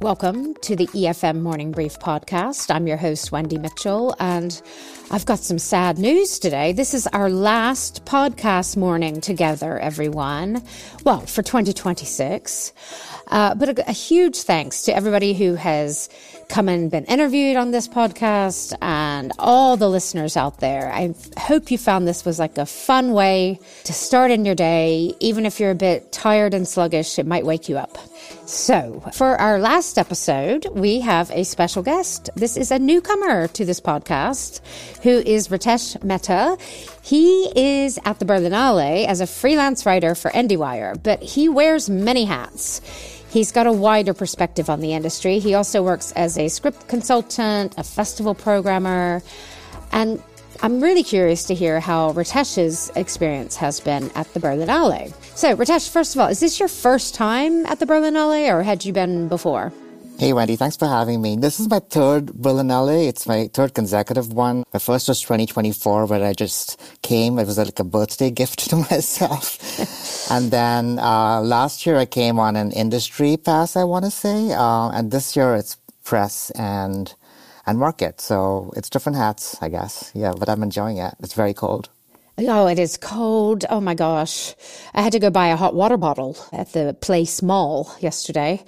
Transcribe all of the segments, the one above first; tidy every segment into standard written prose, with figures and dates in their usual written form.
Welcome to the EFM Morning Brief podcast. I'm your host, Wendy Mitchell, and I've got some sad news today. This is our last podcast morning together, everyone. Well, for 2026. But a huge thanks to everybody who has come and been interviewed on this podcast and all the listeners out there. I hope you found this was like a fun way to start in your day. Even if you're a bit tired and sluggish, it might wake you up. So for our last episode, we have a special guest. This is a newcomer to this podcast who is Ritesh Mehta. He is at the Berlinale as a freelance writer for IndieWire, but he wears many hats. He's got a wider perspective on the industry. He also works as a script consultant, a festival programmer, and I'm really curious to hear how Ritesh's experience has been at the Berlinale. So, Ritesh, first of all, is this your first time at the Berlinale, or had you been before? Hey, Wendy, thanks for having me. This is my third Berlinale. It's my third consecutive one. My first was 2024, where I just came. It was like a birthday gift to myself. And then last year I came on an industry pass, I want to say. And this year it's press and market. So it's different hats, I guess. Yeah, but I'm enjoying it. It's very cold. Oh, it is cold. Oh, my gosh. I had to go buy a hot water bottle at the Place Mall yesterday.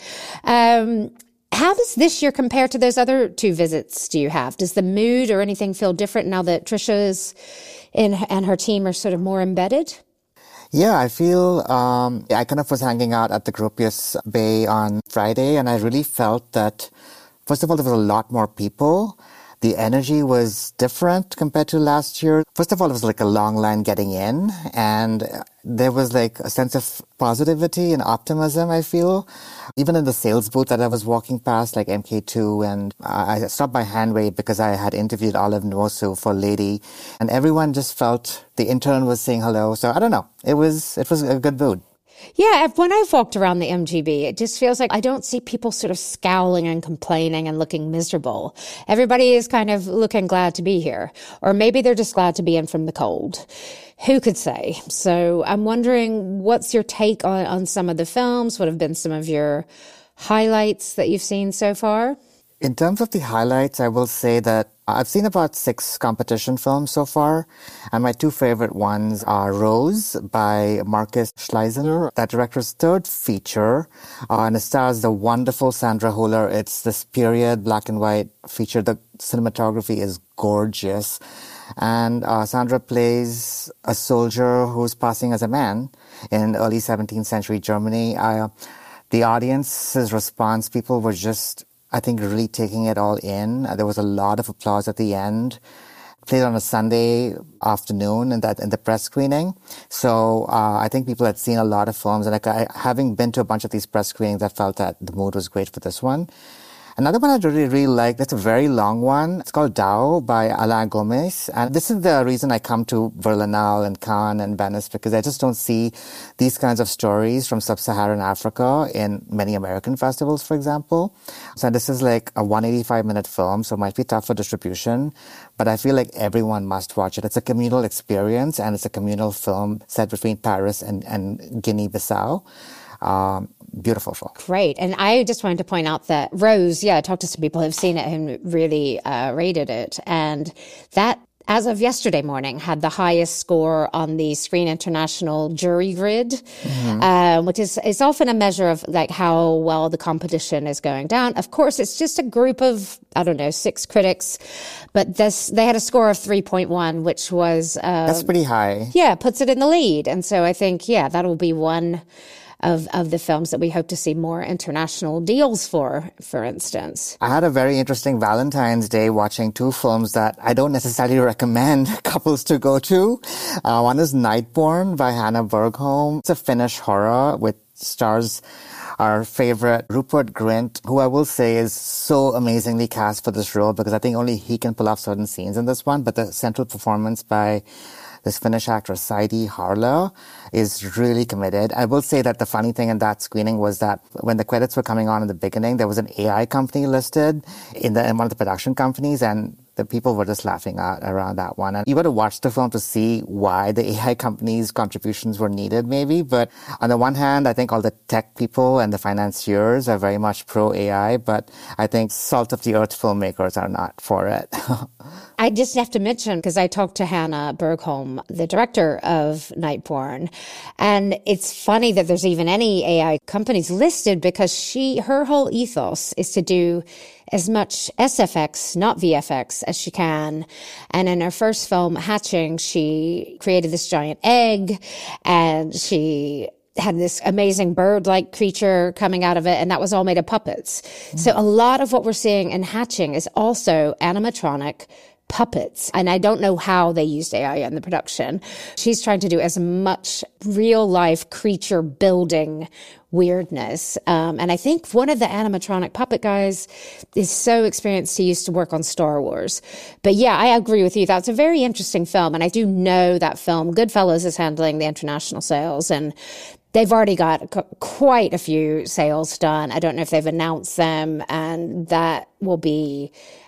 How does this year compare to those other two visits do you have? Does the mood or anything feel different now that Trisha's and her team are sort of more embedded? Yeah, I feel I kind of was hanging out at the Gropius Bay on Friday, and I really felt that, first of all, there was a lot more people. The energy was different compared to last year. First of all, it was like a long line getting in, and there was like a sense of positivity and optimism, I feel. Even in the sales booth that I was walking past, like MK2, and I stopped by Handwave because I had interviewed Olive Nwosu for Lady, and everyone just felt the intern was saying hello. So I don't know. It was a good mood. Yeah, when I've walked around the MGB, it just feels like I don't see people sort of scowling and complaining and looking miserable. Everybody is kind of looking glad to be here. Or maybe they're just glad to be in from the cold. Who could say? So I'm wondering, what's your take on some of the films? What have been some of your highlights that you've seen so far? In terms of the highlights, I will say that I've seen about 6 competition films so far, and my 2 favorite ones are Rose by Marcus Schleisner, that director's third feature, and it stars the wonderful Sandra Huller. It's this period black and white feature. The cinematography is gorgeous, and Sandra plays a soldier who's passing as a man in early 17th century Germany. The audience's response, people were just, I think, really taking it all in. There was a lot of applause at the end. Played on a Sunday afternoon in the press screening. So I think people had seen a lot of films, and having been to a bunch of these press screenings, I felt that the mood was great for this one. Another one I really like, that's a very long one. It's called Dao by Alain Gomez. And this is the reason I come to Berlinale and Cannes and Venice, because I just don't see these kinds of stories from sub-Saharan Africa in many American festivals, for example. So this is like a 185-minute film, so it might be tough for distribution, but I feel like everyone must watch it. It's a communal experience, and it's a communal film set between Paris and Guinea-Bissau. Beautiful film. Great. And I just wanted to point out that Rose, I talked to some people who've seen it and really rated it. And that, as of yesterday morning, had the highest score on the Screen International jury grid, which is often a measure of like how well the competition is going down. Of course, it's just a group of, 6 critics, but they had a score of 3.1, which was... That's pretty high. Yeah, puts it in the lead. And so I think, that'll be one of the films that we hope to see more international deals for instance. I had a very interesting Valentine's Day watching 2 films that I don't necessarily recommend couples to go to. One is Nightborn by Hannah Bergholm. It's a Finnish horror with stars our favorite Rupert Grint, who I will say is so amazingly cast for this role, because I think only he can pull off certain scenes in this one. But the central performance by this Finnish actress, Saidi Harla, is really committed. I will say that the funny thing in that screening was that when the credits were coming on in the beginning, there was an AI company listed in one of the production companies, and the people were just laughing out around that one. And you got to watch the film to see why the AI companies' contributions were needed, maybe. But on the one hand, I think all the tech people and the financiers are very much pro-AI, but I think salt-of-the-earth filmmakers are not for it. I just have to mention, because I talked to Hannah Bergholm, the director of Nightborn, and it's funny that there's even any AI companies listed because her whole ethos is to do as much SFX, not VFX, as she can. And in her first film, Hatching, she created this giant egg, and she had this amazing bird-like creature coming out of it, and that was all made of puppets. So a lot of what we're seeing in Hatching is also animatronic puppets. And I don't know how they used AI in the production. She's trying to do as much real-life creature building weirdness. And I think one of the animatronic puppet guys is so experienced he used to work on Star Wars. But yeah, I agree with you. That's a very interesting film. And I do know that film, Goodfellas, is handling the international sales, and they've already got quite a few sales done. I don't know if they've announced them, and that will be,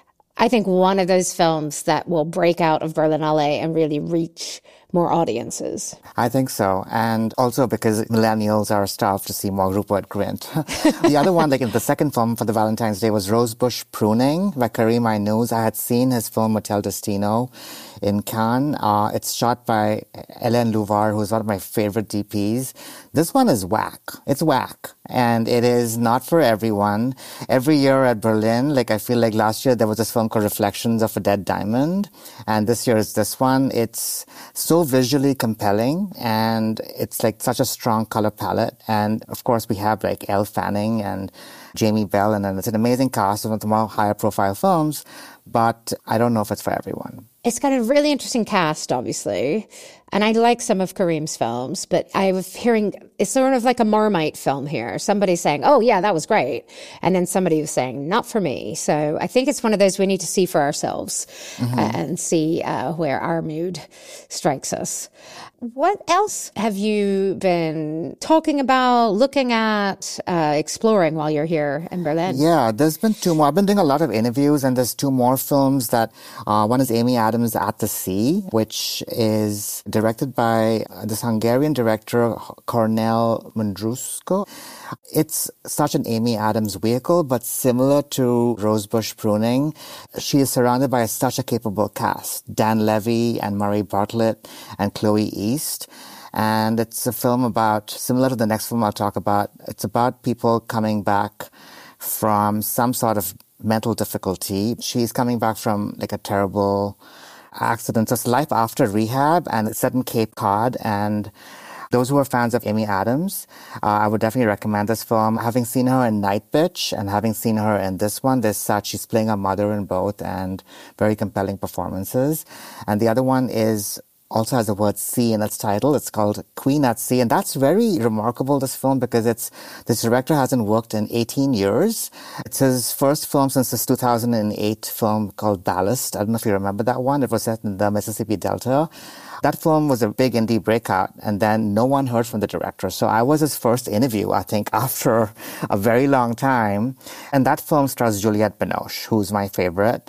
I think, one of those films that will break out of Berlinale and really reach more audiences. I think so. And also because millennials are starved to see more Rupert Grint. The other one, the second film for the Valentine's Day was Rosebush Pruning by Karim Aynuz. I had seen his film Hotel Destino in Cannes. It's shot by Hélène Louvard, who's one of my favorite DPs. This one is whack. It's whack. And it is not for everyone. Every year at Berlin, I feel like last year there was this film called Reflections of a Dead Diamond. And this year is this one. It's so visually compelling, and it's such a strong color palette. And of course we have Elle Fanning and Jamie Bell, and then it's an amazing cast of the more higher profile films, but I don't know if it's for everyone. It's got a really interesting cast, obviously. And I like some of Karim's films, but I was hearing it's sort of like a Marmite film here. Somebody saying, oh, yeah, that was great. And then somebody was saying, not for me. So I think it's one of those we need to see for ourselves and see where our mood strikes us. What else have you been talking about, looking at, exploring while you're here in Berlin? Yeah, there's been two more. I've been doing a lot of interviews, and there's two more films that, one is Amy Adams' At the Sea, which is directed by this Hungarian director, Kornél Mundruczko. It's such an Amy Adams vehicle, but similar to Rosebush Pruning, she is surrounded by such a capable cast. Dan Levy and Murray Bartlett and Chloe East. And it's a film about, similar to the next film I'll talk about, it's about people coming back from some sort of mental difficulty. She's coming back from a terrible accident. So it's life after rehab, and it's set in Cape Cod. And those who are fans of Amy Adams, I would definitely recommend this film. Having seen her in Night Bitch and having seen her in this one, she's playing a mother in both, and very compelling performances. And the other one also has the word sea in its title. It's called Queen at Sea. And that's very remarkable, this film, because this director hasn't worked in 18 years. It's his first film since his 2008 film called Ballast. I don't know if you remember that one. It was set in the Mississippi Delta. That film was a big indie breakout, and then no one heard from the director. So I was his first interview, I think, after a very long time. And that film stars Juliette Binoche, who's my favorite.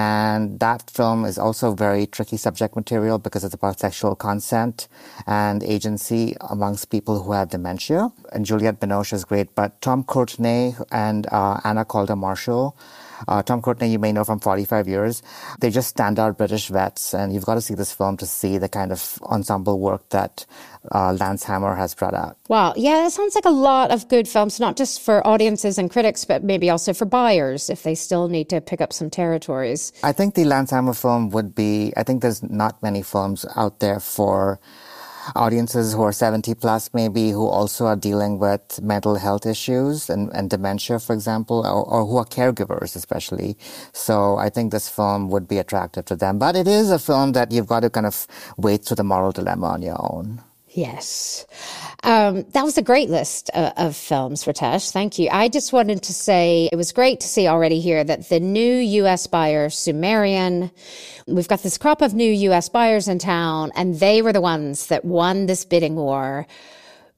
And that film is also very tricky subject material because it's about sexual consent and agency amongst people who have dementia. And Juliette Binoche is great, but Tom Courtenay and Anna Calder Marshall, Tom Courtenay, you may know from 45 Years. They're just standout British vets, and you've got to see this film to see the kind of ensemble work that Lance Hammer has brought out. Wow. Yeah, that sounds like a lot of good films, not just for audiences and critics, but maybe also for buyers if they still need to pick up some territories. I think the Lance Hammer film I think there's not many films out there for audiences who are 70 plus maybe, who also are dealing with mental health issues and dementia, for example, or who are caregivers especially. So I think this film would be attractive to them. But it is a film that you've got to kind of wade through the moral dilemma on your own. Yes. That was a great list of films, Ritesh. Thank you. I just wanted to say it was great to see already here that the new U.S. buyer, Sumerian, we've got this crop of new U.S. buyers in town, and they were the ones that won this bidding war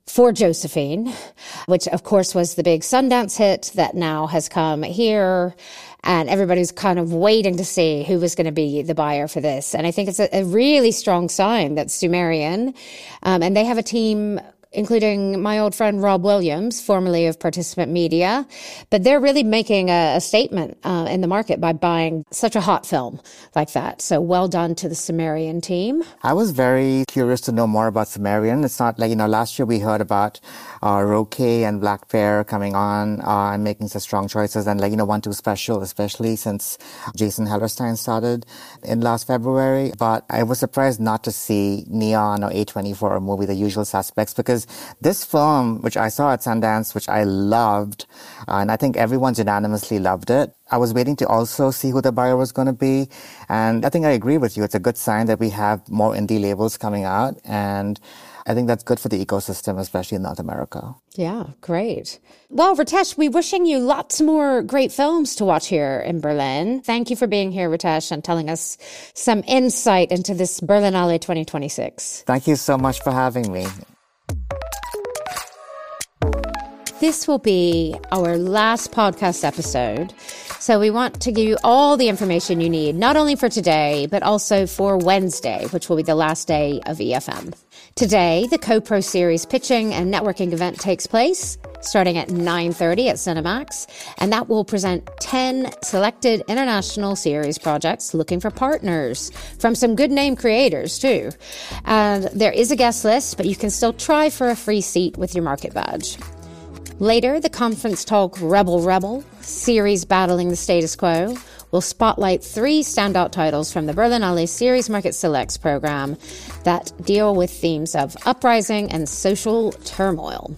for Josephine, which of course was the big Sundance hit that now has come here. And everybody's kind of waiting to see who was going to be the buyer for this. And I think it's a really strong sign that Sumerian, and they have a team including my old friend Rob Williams, formerly of Participant Media. But they're really making a statement in the market by buying such a hot film like that. So well done to the Sumerian team. I was very curious to know more about Sumerian. It's not like, last year we heard about Roque and Black Bear coming on and making such strong choices. And 1-2 Special, especially since Jason Hellerstein started in last February. But I was surprised not to see Neon or A24 or movie The Usual Suspects, because this film, which I saw at Sundance, which I loved, and I think everyone unanimously loved it, I was waiting to also see who the buyer was going to be. And I think I agree with you. It's a good sign that we have more indie labels coming out. And I think that's good for the ecosystem, especially in North America. Yeah, great. Well, Ritesh, we're wishing you lots more great films to watch here in Berlin. Thank you for being here, Ritesh, and telling us some insight into this Berlinale 2026. Thank you so much for having me. This will be our last podcast episode. So we want to give you all the information you need, not only for today, but also for Wednesday, which will be the last day of EFM. Today, the CoPro Series pitching and networking event takes place, starting at 9:30 at Cinemax, and that will present 10 selected international series projects looking for partners from some good name creators, too. And there is a guest list, but you can still try for a free seat with your market badge. Later, the conference talk Rebel, series battling the status quo, will spotlight 3 standout titles from the Berlinale Series Market Selects program that deal with themes of uprising and social turmoil.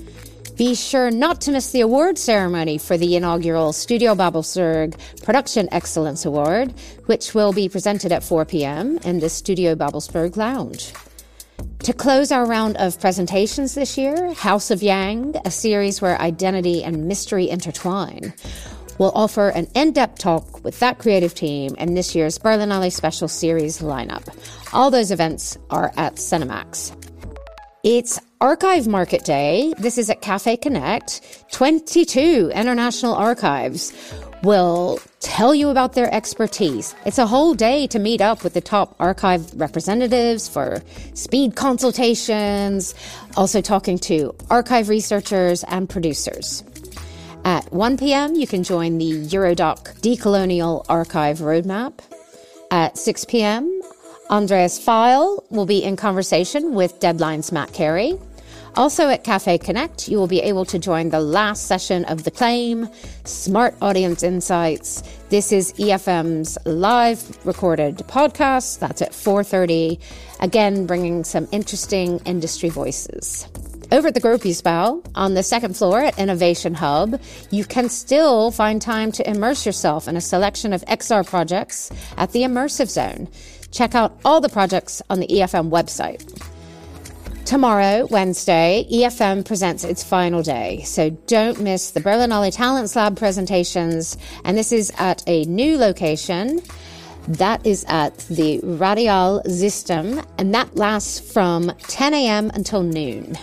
Be sure not to miss the award ceremony for the inaugural Studio Babelsberg Production Excellence Award, which will be presented at 4 p.m. in the Studio Babelsberg Lounge. To close our round of presentations this year, House of Yang, a series where identity and mystery intertwine, will offer an in-depth talk with that creative team and this year's Berlinale Special Series lineup. All those events are at Cinemax. It's Archive Market Day. This is at Cafe Connect. 22 international archives will tell you about their expertise. It's a whole day to meet up with the top archive representatives for speed consultations, also talking to archive researchers and producers. At 1 p.m., you can join the Eurodoc Decolonial Archive Roadmap. At 6 p.m., Andreas Feil will be in conversation with Deadline's Matt Carey. Also at Cafe Connect, you will be able to join the last session of The Claim, Smart Audience Insights. This is EFM's live recorded podcast. That's at 4:30. Again, bringing some interesting industry voices. Over at the Gropiusbau, on the second floor at Innovation Hub, you can still find time to immerse yourself in a selection of XR projects at the Immersive Zone. Check out all the projects on the EFM website. Tomorrow, Wednesday, EFM presents its final day, so don't miss the Berlinale Talents Lab presentations, and this is at a new location. That is at the Radial System, and that lasts from 10 a.m. until noon.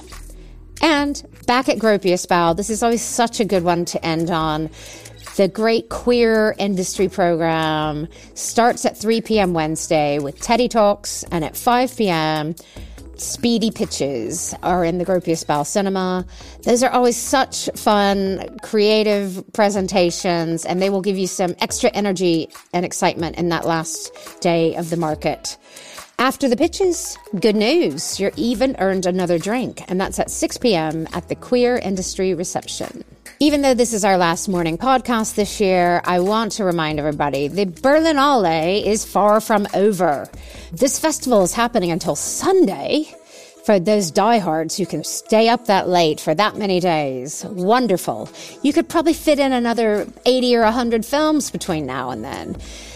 And back at Gropiusbau, this is always such a good one to end on. The Great Queer Industry Program starts at 3 p.m. Wednesday with Teddy Talks, and at 5 p.m., speedy pitches are in the Gropiusbau Cinema. Those are always such fun, creative presentations, and they will give you some extra energy and excitement in that last day of the market. After the pitches, good news. You're even earned another drink, and that's at 6 p.m. at the Queer Industry Reception. Even though this is our last morning podcast this year, I want to remind everybody the Berlinale is far from over. This festival is happening until Sunday. For those diehards who can stay up that late for that many days, wonderful. You could probably fit in another 80 or 100 films between now and then.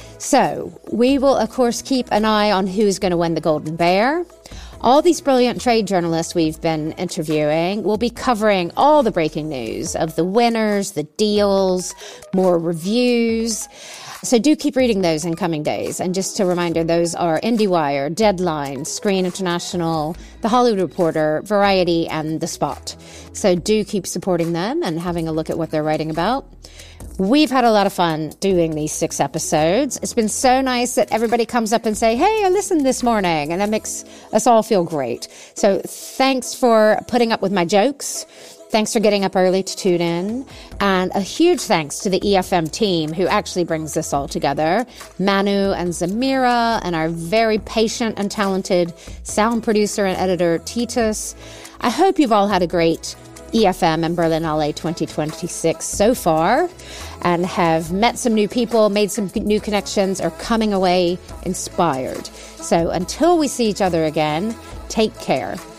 So we will, of course, keep an eye on who's going to win the Golden Bear. All these brilliant trade journalists we've been interviewing will be covering all the breaking news of the winners, the deals, more reviews. So do keep reading those in coming days. And just a reminder, those are IndieWire, Deadline, Screen International, The Hollywood Reporter, Variety, and The Spot. So do keep supporting them and having a look at what they're writing about. We've had a lot of fun doing these 6 episodes. It's been so nice that everybody comes up and say, hey, I listened this morning. And that makes us all feel great. So thanks for putting up with my jokes. Thanks for getting up early to tune in. And a huge thanks to the EFM team who actually brings this all together. Manu and Zamira, and our very patient and talented sound producer and editor, Titus. I hope you've all had a great EFM and Berlinale 2026 so far, and have met some new people, made some new connections, or coming away inspired. So until we see each other again, take care.